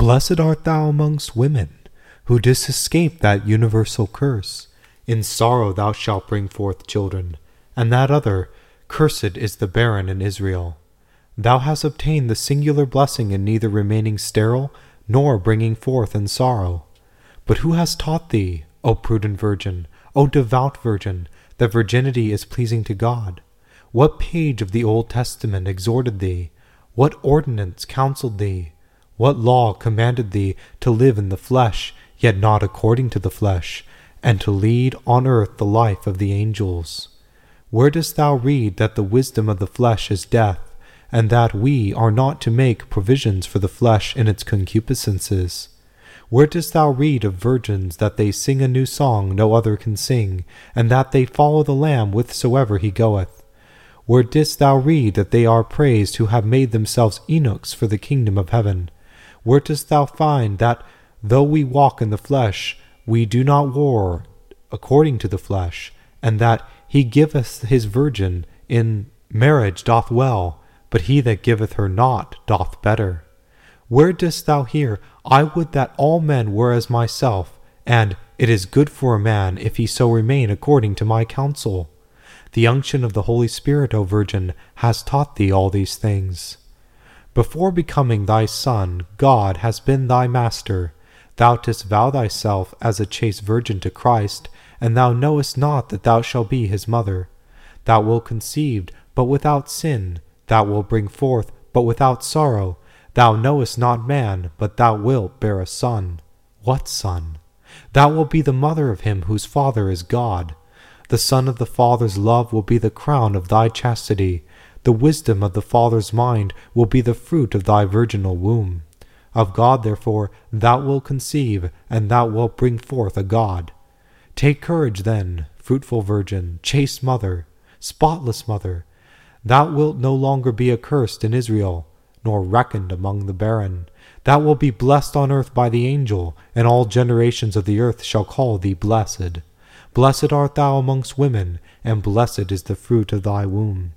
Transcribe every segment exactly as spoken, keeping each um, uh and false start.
Blessed art thou amongst women, who didst escape that universal curse. In sorrow thou shalt bring forth children, and that other, cursed is the barren in Israel. Thou hast obtained the singular blessing in neither remaining sterile, nor bringing forth in sorrow. But who has taught thee, O prudent virgin, O devout virgin, that virginity is pleasing to God? What page of the Old Testament exhorted thee? What ordinance counseled thee? What law commanded thee to live in the flesh, yet not according to the flesh, and to lead on earth the life of the angels? Where dost thou read that the wisdom of the flesh is death, and that we are not to make provisions for the flesh in its concupiscences? Where dost thou read of virgins that they sing a new song no other can sing, and that they follow the Lamb whithersoever he goeth? Where didst thou read that they are praised who have made themselves eunuchs for the kingdom of heaven? Where dost thou find that, though we walk in the flesh, we do not war according to the flesh, and that he giveth his virgin in marriage doth well, but he that giveth her not doth better? Where didst thou hear, I would that all men were as myself, and it is good for a man if he so remain according to my counsel? The unction of the Holy Spirit, O Virgin, has taught thee all these things. Before becoming thy son, God has been thy master. Thou didst vow thyself as a chaste virgin to Christ, and thou knowest not that thou shalt be his mother. Thou wilt conceive, but without sin. Thou wilt bring forth, but without sorrow. Thou knowest not man, but thou wilt bear a son. What son? Thou wilt be the mother of him whose father is God. The son of the Father's love will be the crown of thy chastity. The wisdom of the Father's mind will be the fruit of thy virginal womb. Of God, therefore, thou wilt conceive, and thou wilt bring forth a God. Take courage, then, fruitful virgin, chaste mother, spotless mother. Thou wilt no longer be accursed in Israel, nor reckoned among the barren. Thou wilt be blessed on earth by the angel, and all generations of the earth shall call thee blessed. Blessed art thou amongst women, and blessed is the fruit of thy womb.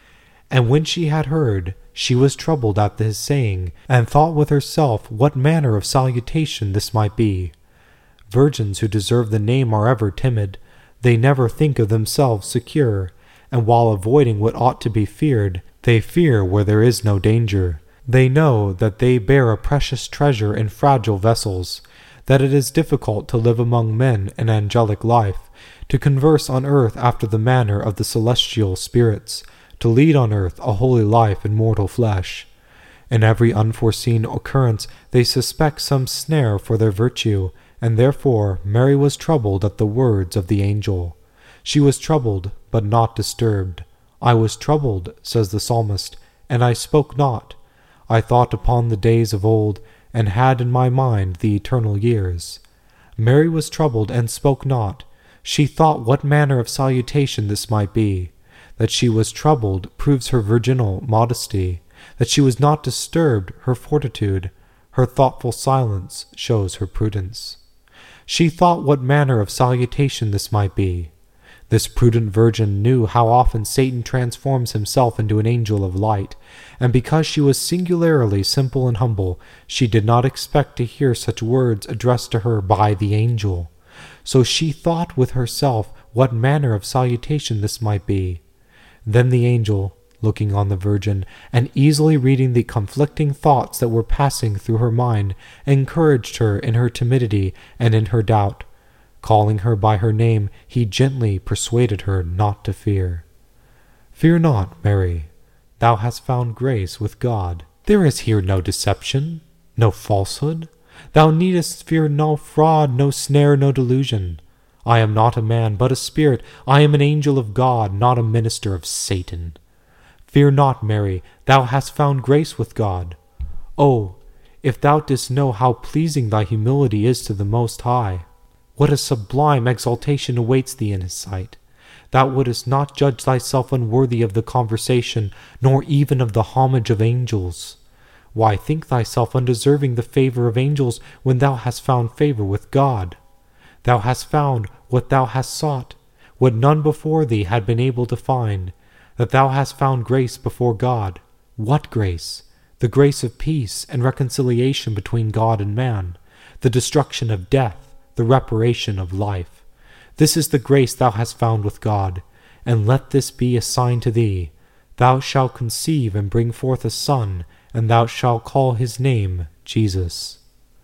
And when she had heard, she was troubled at his saying, and thought with herself what manner of salutation this might be. Virgins who deserve the name are ever timid. They never think of themselves secure, and while avoiding what ought to be feared, they fear where there is no danger. They know that they bear a precious treasure in fragile vessels, that it is difficult to live among men an angelic life, to converse on earth after the manner of the celestial spirits, to lead on earth a holy life in mortal flesh. In every unforeseen occurrence they suspect some snare for their virtue, and therefore Mary was troubled at the words of the angel. She was troubled, but not disturbed. I was troubled, says the psalmist, and I spoke not. I thought upon the days of old, and had in my mind the eternal years. Mary was troubled and spoke not. She thought what manner of salutation this might be. That she was troubled proves her virginal modesty. That she was not disturbed, her fortitude. Her thoughtful silence shows her prudence. She thought what manner of salutation this might be. This prudent virgin knew how often Satan transforms himself into an angel of light, and because she was singularly simple and humble, she did not expect to hear such words addressed to her by the angel. So she thought with herself what manner of salutation this might be. Then the angel, looking on the virgin, and easily reading the conflicting thoughts that were passing through her mind, encouraged her in her timidity and in her doubt. Calling her by her name, he gently persuaded her not to fear. Fear not, Mary. Thou hast found grace with God. There is here no deception, no falsehood. Thou needest fear no fraud, no snare, no delusion. I am not a man, but a spirit. I am an angel of God, not a minister of Satan. Fear not, Mary, thou hast found grace with God. Oh, if thou didst know how pleasing thy humility is to the Most High, what a sublime exaltation awaits thee in his sight. Thou wouldest not judge thyself unworthy of the conversation, nor even of the homage of angels. Why think thyself undeserving the favor of angels when thou hast found favor with God? Thou hast found what thou hast sought, what none before thee had been able to find, that thou hast found grace before God. What grace? the grace of peace and reconciliation between God and man, the destruction of death, the reparation of life. This is the grace thou hast found with God, and let this be a sign to thee. Thou shalt conceive and bring forth a son, and thou shalt call his name Jesus.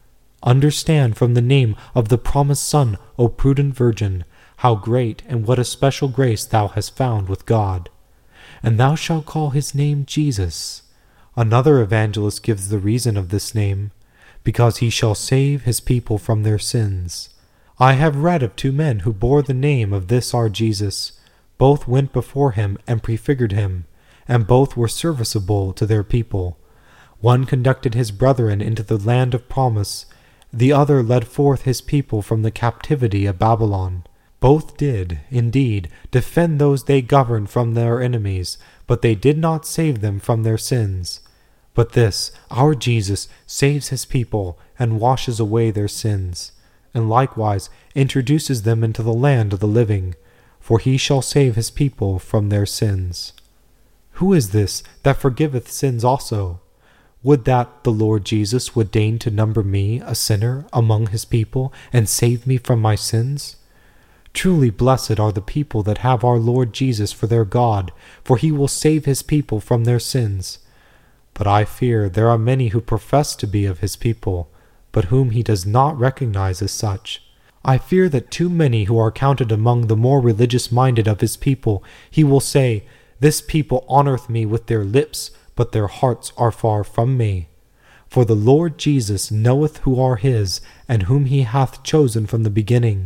Understand from the name of the promised Son, O prudent virgin, how great and what a special grace thou hast found with God. And thou shalt call his name Jesus. Another evangelist gives the reason of this name, because he shall save his people from their sins. I have read of two men who bore the name of this our Jesus. Both went before him and prefigured him, and both were serviceable to their people. One conducted his brethren into the land of promise, the other led forth his people from the captivity of Babylon. Both did, indeed, defend those they governed from their enemies, but they did not save them from their sins. But this, our Jesus, saves his people and washes away their sins, and likewise introduces them into the land of the living, for he shall save his people from their sins. Who is this that forgiveth sins also? Would that the Lord Jesus would deign to number me, a sinner, among his people, and save me from my sins? Truly blessed are the people that have our Lord Jesus for their God, for he will save his people from their sins. But I fear there are many who profess to be of his people, but whom he does not recognize as such. I fear that too many who are counted among the more religious-minded of his people, he will say, This people honoureth me with their lips, but their hearts are far from me. For the Lord Jesus knoweth who are his, and whom he hath chosen from the beginning.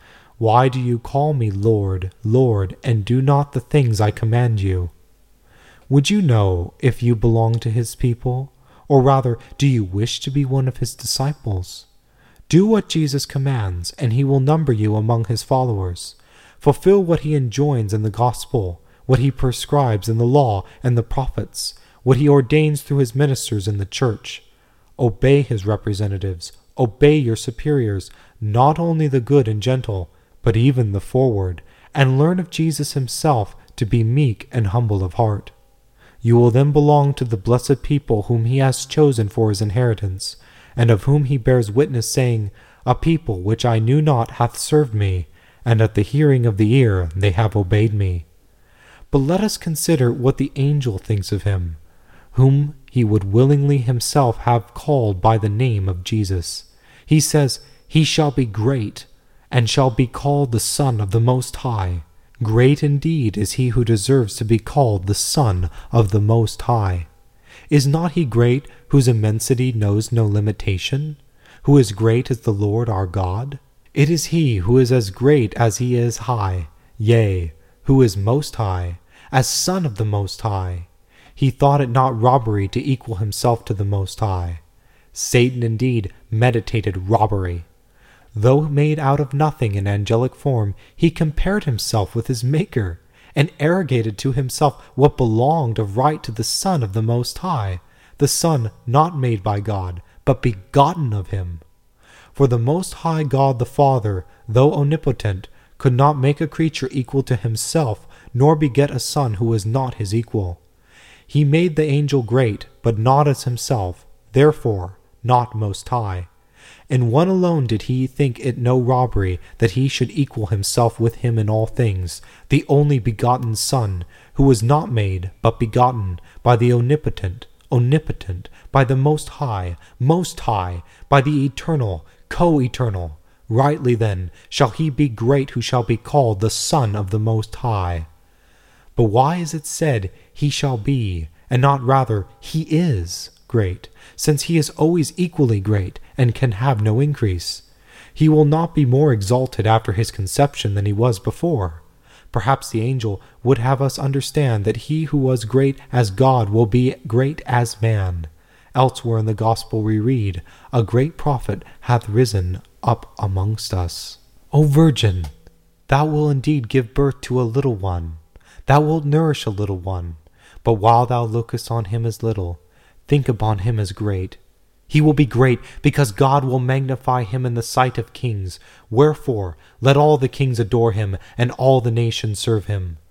Why do you call me Lord, Lord, and do not the things I command you? Would you know if you belong to his people? Or rather, do you wish to be one of his disciples? Do what Jesus commands, and he will number you among his followers. Fulfill what he enjoins in the gospel, what he prescribes in the law and the prophets, what he ordains through his ministers in the church. Obey his representatives, obey your superiors, not only the good and gentle, but even the forward, and learn of Jesus himself to be meek and humble of heart. You will then belong to the blessed people whom he has chosen for his inheritance, and of whom he bears witness, saying, A people which I knew not hath served me, and at the hearing of the ear they have obeyed me. But let us consider what the angel thinks of him, whom he would willingly himself have called by the name of Jesus. He says, He shall be great, and shall be called the Son of the Most High. Great indeed is he who deserves to be called the Son of the Most High. Is not he great whose immensity knows no limitation? Who is great as the Lord our God? It is he who is as great as he is high, yea, who is most high, as Son of the Most High. He thought it not robbery to equal himself to the Most High. Satan indeed meditated robbery. Though made out of nothing in angelic form, he compared himself with his Maker, and arrogated to himself what belonged of right to the Son of the Most High, the Son not made by God, but begotten of him. For the Most High God the Father, though omnipotent, could not make a creature equal to himself, nor beget a son who was not his equal. He made the angel great, but not as himself, therefore not most high. In one alone did he think it no robbery that he should equal himself with him in all things, the only begotten Son, who was not made, but begotten, by the omnipotent, omnipotent, by the Most High, most high, by the eternal, co-eternal. Rightly then shall he be great who shall be called the Son of the Most High. But why is it said, he shall be, and not rather, he is great, since he is always equally great, and can have no increase? He will not be more exalted after his conception than he was before. Perhaps the angel would have us understand that he who was great as God will be great as man. Elsewhere in the Gospel we read, A great prophet hath risen up amongst us. O Virgin, thou wilt indeed give birth to a little one. Thou wilt nourish a little one. But while thou lookest on him as little, think upon him as great. He will be great, because God will magnify him in the sight of kings. Wherefore, let all the kings adore him, and all the nations serve him.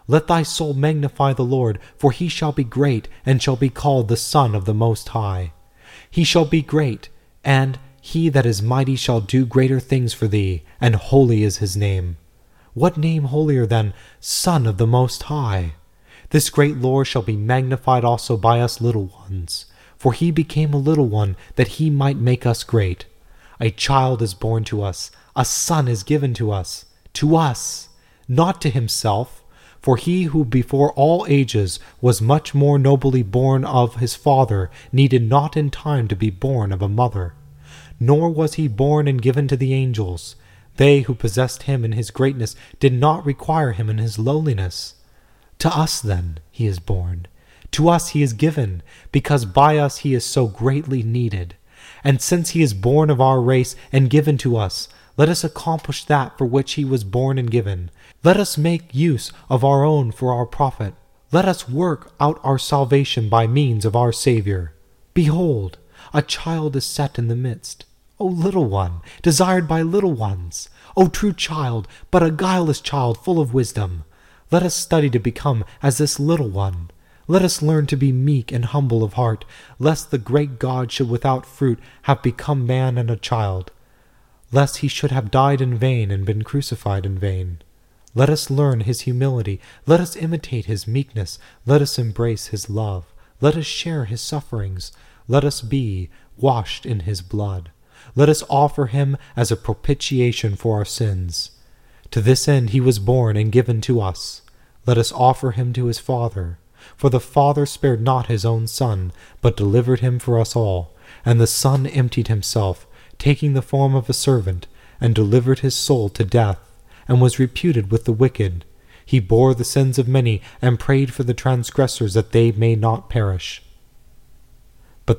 Let thy soul magnify the Lord, for he shall be great, and shall be called the Son of the Most High. He shall be great, and he that is mighty shall do greater things for thee, and holy is his name. What name holier than Son of the Most High? This great Lord shall be magnified also by us little ones, for he became a little one, that he might make us great. A child is born to us, a son is given to us, to us, not to himself, for he who before all ages was much more nobly born of his father needed not in time to be born of a mother. Nor was he born and given to the angels. They who possessed him in his greatness did not require him in his lowliness. To us then he is born, to us he is given, because by us he is so greatly needed. And since he is born of our race and given to us, let us accomplish that for which he was born and given. Let us make use of our own for our profit. Let us work out our salvation by means of our Savior. Behold, a child is set in the midst. O little one, desired by little ones. O true child, but a guileless child full of wisdom. Let us study to become as this little one. Let us learn to be meek and humble of heart, lest the great God should without fruit have become man and a child, lest he should have died in vain and been crucified in vain. Let us learn his humility, let us imitate his meekness, let us embrace his love, let us share his sufferings, let us be washed in his blood. Let us offer him as a propitiation for our sins. To this end he was born and given to us. Let us offer him to his Father. For the Father spared not his own Son, but delivered him for us all. And the Son emptied himself, taking the form of a servant, and delivered his soul to death, and was reputed with the wicked. He bore the sins of many, and prayed for the transgressors that they may not perish. But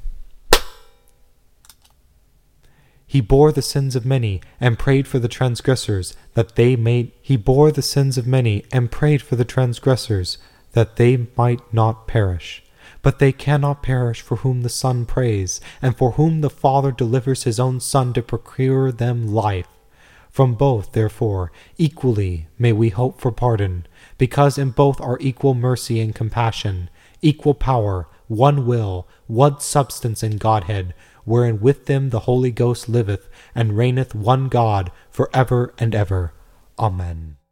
he bore the sins of many, and prayed for the transgressors that they may. He bore the sins of many, and prayed for the transgressors that they might not perish. But they cannot perish for whom the Son prays, and for whom the Father delivers his own Son to procure them life. From both, therefore, equally may we hope for pardon, because in both are equal mercy and compassion, equal power, one will, one substance in Godhead, wherein with them the Holy Ghost liveth and reigneth one God for ever and ever. Amen.